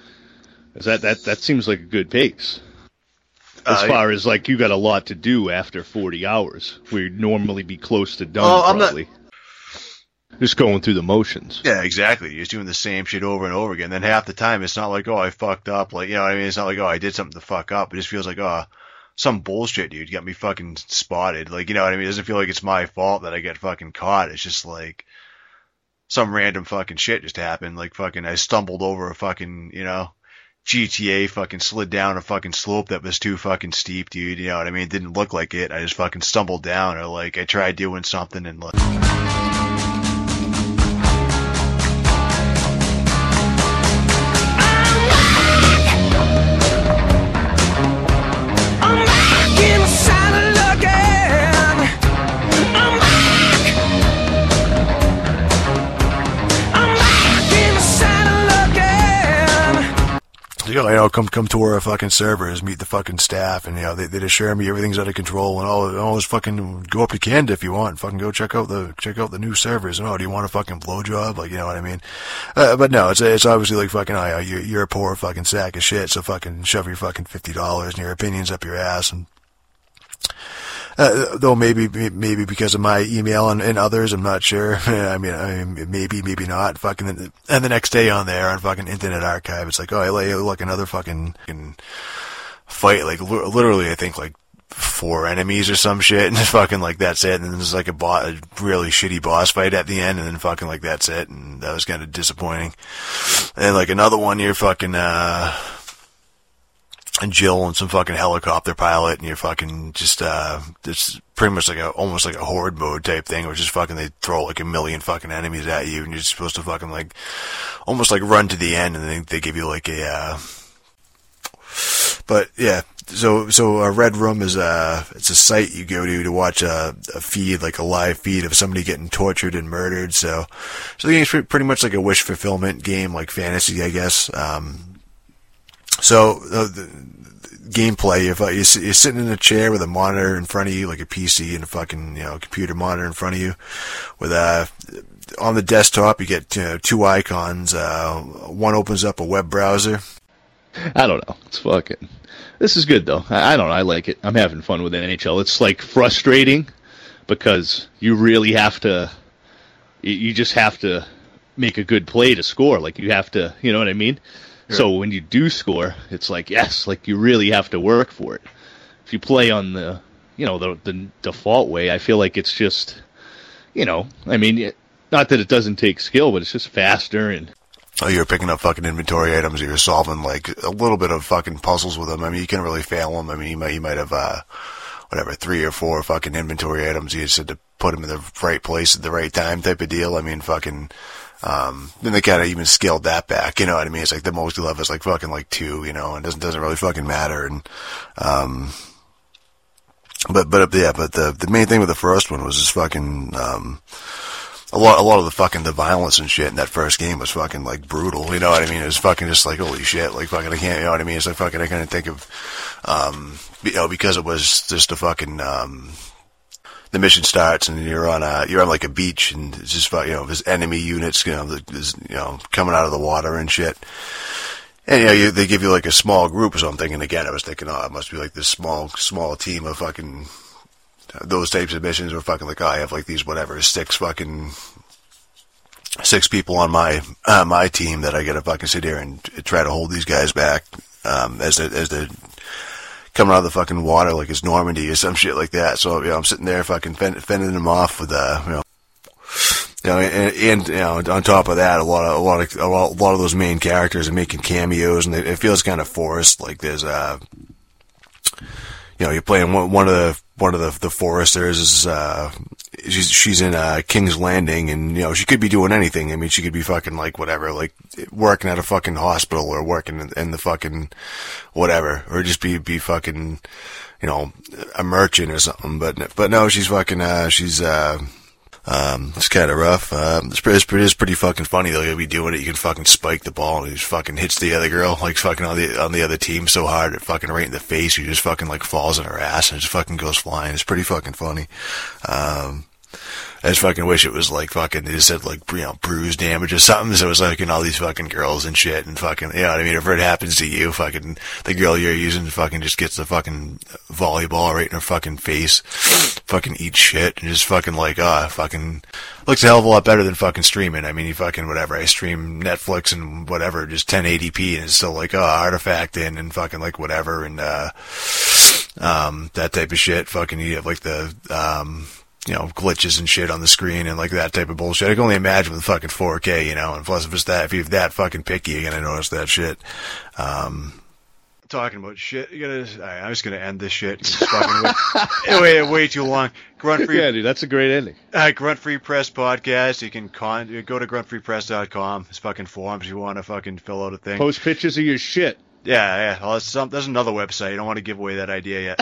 seems like a good pace. As far as like you got a lot to do after 40 hours, where you'd normally be close to done, probably. Just going through the motions. Yeah, exactly. You're just doing the same shit over and over again. Then half the time, it's not like, oh, I fucked up. Like, you know what I mean? It's not like, oh, I did something to fuck up. It just feels like, oh, some bullshit, dude. You got me fucking spotted. Like, you know what I mean? It doesn't feel like it's my fault that I get fucking caught. It's just like, some random fucking shit just happened. Like, fucking, I stumbled over a fucking, GTA, fucking slid down a fucking slope that was too fucking steep, dude. You know what I mean? It didn't look like it. I just fucking stumbled down, or like, I tried doing something and like... Come tour our fucking servers, meet the fucking staff, and they assure me everything's out of control, and all this fucking go up to Canada if you want, fucking go check out the new servers, and do you want a fucking blowjob? Like, you know what I mean? But no, it's obviously like fucking, you're a poor fucking sack of shit, so fucking shove your fucking $50 and your opinions up your ass, and though maybe because of my email and others, I'm not sure. I mean, maybe not. Fucking, and the next day on there on fucking Internet Archive, it's like, oh, look, another fucking fight. Like, literally, I think like 4 enemies or some shit, and fucking like that's it. And then there's like a really shitty boss fight at the end, and then fucking like that's it. And that was kind of disappointing. And like another one, you're fucking and Jill and some fucking helicopter pilot, and you're fucking just, it's pretty much like almost like a horde mode type thing, which is fucking, they throw like a million fucking enemies at you, and you're supposed to fucking like, almost like run to the end, and they give you like but yeah, so a Red Room is it's a site you go to watch a feed, like a live feed of somebody getting tortured and murdered, so the game's pretty much like a wish fulfillment game, like fantasy, I guess. So the gameplay, you're sitting in a chair with a monitor in front of you, like a PC and a fucking computer monitor in front of you, with on the desktop you get 2 icons. One opens up a web browser. I don't know. This is good though. I don't know. I like it. I'm having fun with NHL. It's like frustrating because you really have to. You just have to make a good play to score. Like you have to. You know what I mean? So when you do score, it's like, yes, like you really have to work for it. If you play on the default way, I feel like it's just, I mean, not that it doesn't take skill, but it's just faster and. Oh, you're picking up fucking inventory items, or you're solving like a little bit of fucking puzzles with them. I mean, you can't really fail them. I mean, you might have, whatever, 3 or 4 fucking inventory items. You just had to put them in the right place at the right time type of deal. I mean, fucking, then they kind of even scaled that back, you know what I mean? It's like the most you'll have is like fucking like 2, you know, and doesn't really fucking matter. And, but the main thing with the first one was just fucking, a lot of the fucking, the violence and shit in that first game was fucking like brutal, you know what I mean? It was fucking just like, holy shit, like fucking, I can't, you know what I mean? It's like fucking, I couldn't think of, you know, because it was just a fucking, the mission starts and you're on like a beach and it's just, you know, there's enemy units, you know, there's, you know, coming out of the water and shit. And, you know, they give you like a small group or something. And again, I was thinking, oh, it must be like this small team of fucking, those types of missions were fucking like, oh, I have like these, whatever, 6 people on my team that I gotta fucking sit here and try to hold these guys back, as they're coming out of the fucking water like it's Normandy or some shit like that. So, you know, I'm sitting there fucking fending them off with, you know, and you know, on top of that, a lot of those main characters are making cameos, and it feels kind of forced. Like there's you know, you're playing one of the foresters is she's in King's Landing, and you know, she could be doing anything. I mean, she could be fucking like whatever, like working at a fucking hospital or working in the fucking whatever, or just be fucking, you know, a merchant or something. But no, she's fucking it's kind of rough. It's pretty fucking funny though. You'll be doing it. You can fucking spike the ball and he just fucking hits the other girl, like fucking on the other team so hard it fucking right in the face. He just fucking like falls in her ass and it just fucking goes flying. It's pretty fucking funny. I just fucking wish it was like fucking, they just said like, you know, bruise damage or something. So it was like, you know, all these fucking girls and shit and fucking, you know what I mean? If it happens to you, fucking, the girl you're using fucking just gets the fucking volleyball right in her fucking face, fucking eats shit and just fucking like, fucking, looks a hell of a lot better than fucking streaming. I mean, you fucking whatever, I stream Netflix and whatever, just 1080p and it's still like, artifact in and fucking like whatever and, that type of shit. Fucking, you have like the, you know, glitches and shit on the screen and like that type of bullshit. I can only imagine with fucking 4K, you know, and plus if you're that fucking picky, you're gonna notice that shit. Talking about shit, I'm just gonna end this shit. It's fucking way too long. Grunt Free, yeah, dude, that's a great ending. Grunt Free Press podcast. You can go to gruntfreepress.com. It's fucking forums if you want to fucking fill out a thing. Post pictures of your shit. Yeah. Well, there's another website. I don't want to give away that idea yet.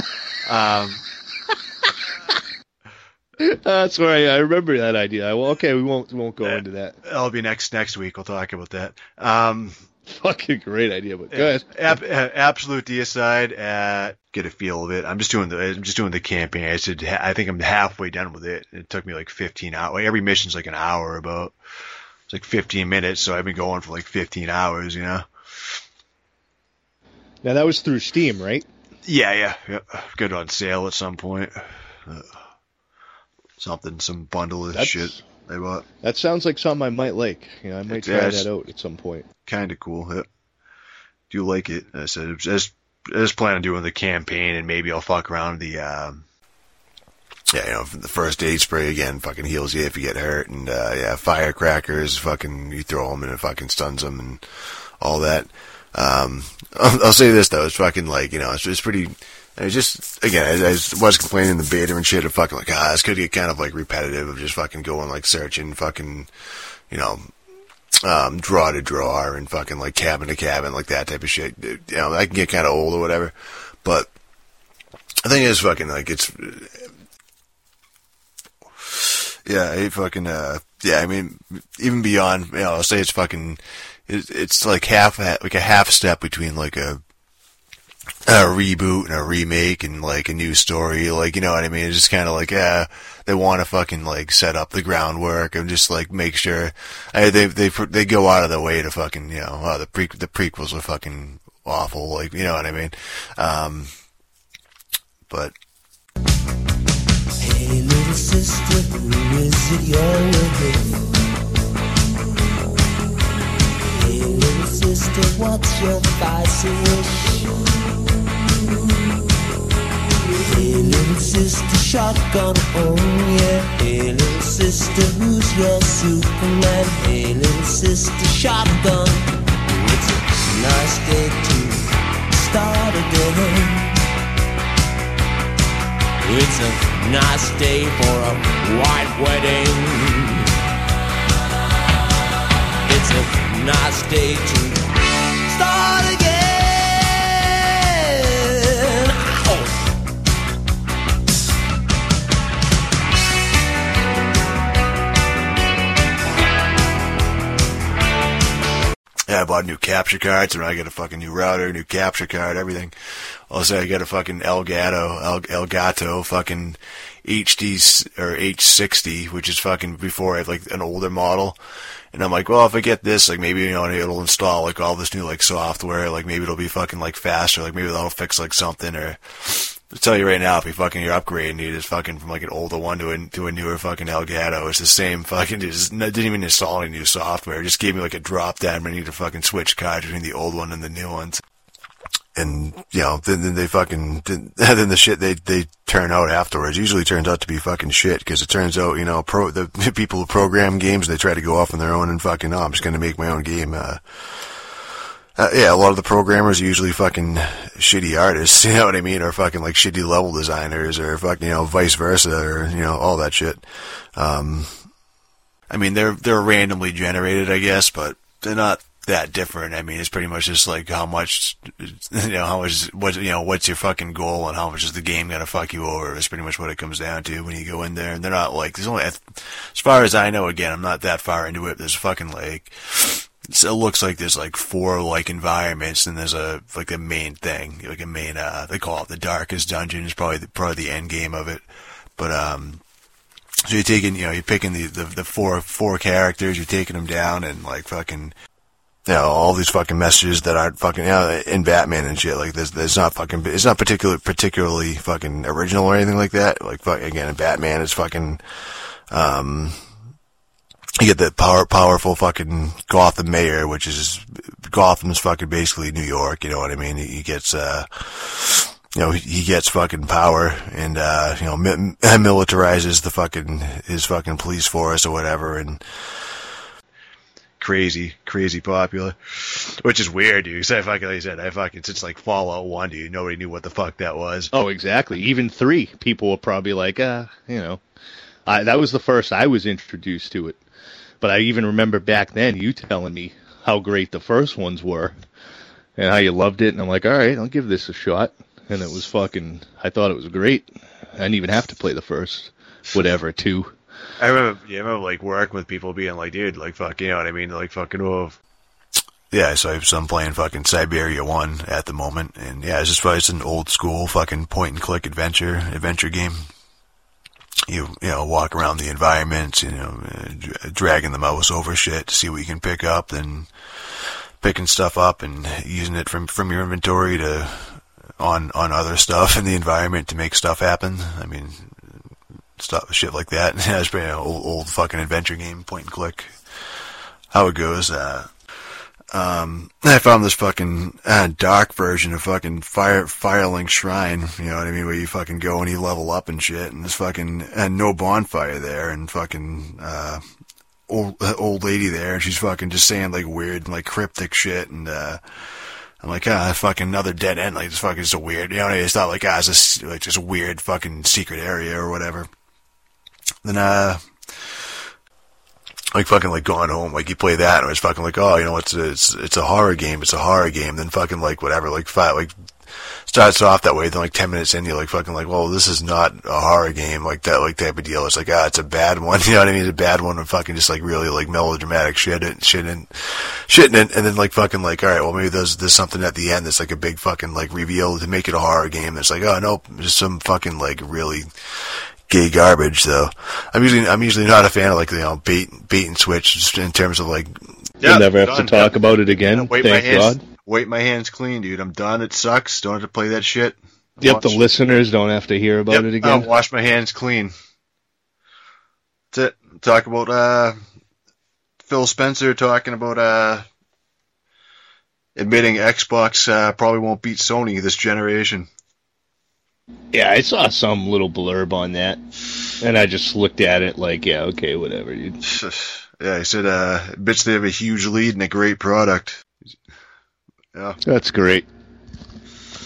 That's right. I remember that idea. Well, okay, we won't go into that. That'll be next week. We'll talk about that. Fucking great idea, but go ahead. Absolute Deicide. Get a feel of it. I'm just doing the campaign. I think I'm halfway done with it. It took me like 15 hours. Like every mission's like an hour about. It's like 15 minutes, so I've been going for like 15 hours. You know. Now that was through Steam, right? Yeah. Good on sale at some point. Some bundle of shit they bought. That sounds like something I might like. You know, I might try that out at some point. Kind of cool. Yeah. Do you like it? I said, I just plan on doing the campaign and maybe I'll fuck around the, yeah, you know, the first aid spray again fucking heals you if you get hurt and, firecrackers, fucking, you throw them and it fucking stuns them and all that. I'll say this though, it's fucking like, you know, it's pretty, it's just, again, I was complaining in the beta and shit of fucking like, this could get kind of like repetitive of just fucking going like searching fucking, you know, drawer to drawer and fucking like cabin to cabin, like that type of shit. You know, I can get kind of old or whatever, but the thing is fucking like it's, yeah, I fucking, yeah, I mean, even beyond, you know, I'll say it's fucking, it's like a half step between like a reboot and a remake and like a new story, like, you know what I mean? It's just kind of like, they want to fucking like set up the groundwork and just like make sure, they go out of their way to fucking, you know, the prequels are fucking awful, like, you know what I mean? But. Hey little sister, who is it you're with? Hey little sister, what's your vice wish? Hey little sister, shotgun, oh yeah. Hey little sister, who's your Superman? Hey little sister, shotgun. It's a nice day to start again. It's a nice day for a white wedding. It's a nice day to start again. Ow. Yeah, I bought new capture cards, and I got a fucking new router, new capture card, everything. Also, I got a fucking Elgato fucking HD or H60, which is fucking before I had like an older model. And I'm like, well, if I get this, like maybe, you know, it'll install like all this new like software, like maybe it'll be fucking like faster, like maybe that'll fix like something. Or I'll tell you right now, if you fucking you're upgrading, you just fucking from like an older one to a newer fucking Elgato, it's the same fucking. Didn't even install any new software. It just gave me like a drop down menu to fucking switch cards between the old one and the new ones. And, you know, then they fucking, then the shit they turn out afterwards usually turns out to be fucking shit, because it turns out, you know, the people who program games, they try to go off on their own and fucking, I'm just gonna make my own game. Yeah, a lot of the programmers are usually fucking shitty artists, you know what I mean, or fucking like shitty level designers, or fucking, you know, vice versa, or, you know, all that shit. I mean, they're randomly generated, I guess, but they're not that different. I mean, it's pretty much just like how much, you know, what's your fucking goal and how much is the game gonna fuck you over. It's pretty much what it comes down to when you go in there. And they're not like, there's only, as far as I know, again, I'm not that far into it. There's fucking like, it looks like there's like 4 like environments, and there's a main thing, like a main, they call it the darkest dungeon, is probably the end game of it. But, so you're taking, you know, you're picking the four characters, you're taking them down, and like fucking, you know, all these fucking messages that aren't fucking, you know, in Batman and shit, like there's not fucking, it's not particularly fucking original or anything like that. Like, again, in Batman, it's fucking, you get the powerful fucking Gotham mayor, which is, Gotham's fucking basically New York, you know what I mean? He gets, you know, he gets fucking power, and, you know, militarizes his fucking police force or whatever, and, crazy popular, which is weird, dude. Because like I said, since like Fallout 1, dude, nobody knew what the fuck that was. Oh, exactly. Even 3, people were probably like, you know, that was the first I was introduced to it. But I even remember back then you telling me how great the first ones were and how you loved it. And I'm like, all right, I'll give this a shot. And it was fucking, I thought it was great. I didn't even have to play the first, 2. I remember like working with people being like, dude, like fuck, you know what I mean? Like fucking, oh. Yeah, so I'm playing fucking Siberia 1 at the moment, and yeah, it's an old school fucking point and click adventure game. You know, walk around the environment, you know, dragging the mouse over shit to see what you can pick up, then picking stuff up and using it from your inventory to on other stuff in the environment to make stuff happen. I mean, stuff, shit like that. Yeah, it's pretty old fucking adventure game, point and click. How it goes. I found this fucking dark version of fucking Firelink Shrine. You know what I mean? Where you fucking go and you level up and shit, and there's fucking no bonfire there, and fucking old lady there, and she's fucking just saying like weird and like cryptic shit, and I'm like, fucking another dead end. Like, it's fucking just a weird, you know what I mean? It's not like, it's just a weird fucking secret area or whatever. Then, like fucking like going home, like you play that, and it's fucking like, oh, you know, it's a horror game. It's a horror game. Then fucking like whatever, like starts off that way. Then like 10 minutes in, you're like fucking like, well, this is not a horror game, like that, like type of deal. It's like, it's a bad one. You know what I mean? It's a bad one, and fucking just like really like melodramatic shit in it, and then like fucking like, all right, well maybe there's something at the end that's like a big fucking like reveal to make it a horror game. It's like, oh nope, just some fucking like really gay garbage. So I'm usually not a fan of like, you know, bait and switch, just in terms of like, you'll never have to talk about it again. Thank God. Wipe my hands clean, dude. I'm done. It sucks. Don't have to play that shit. Yep, the listeners don't have to hear about it again. I'll wash my hands clean. That's it. Talk about Phil Spencer talking about admitting Xbox probably won't beat Sony this generation. Yeah, I saw some little blurb on that, and I just looked at it like, yeah, okay, whatever, dude. Yeah, he said, bitch, they have a huge lead and a great product. Yeah. That's great.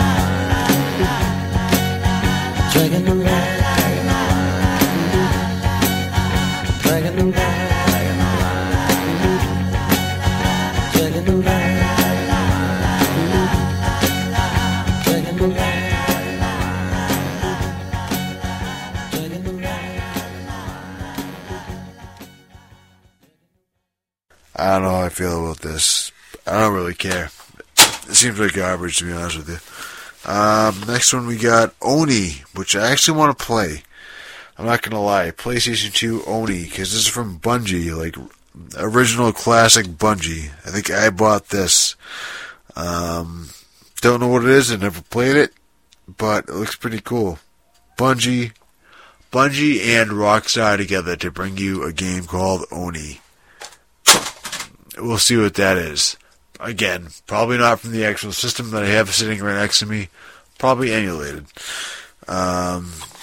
Dragging the line. Dragging the line. Dragging the line. Dragging the line. Dragging the line. I don't know how I feel about this. I don't really care. It seems like garbage, to be honest with you. Next one we got Oni, which I actually want to play. I'm not going to lie. PlayStation 2 Oni, because this is from Bungie, like original classic Bungie. I think I bought this. Don't know what it is. I never played it, but it looks pretty cool. Bungie and Rockstar together to bring you a game called Oni. We'll see what that is. Again, probably not from the actual system that I have sitting right next to me. Probably emulated.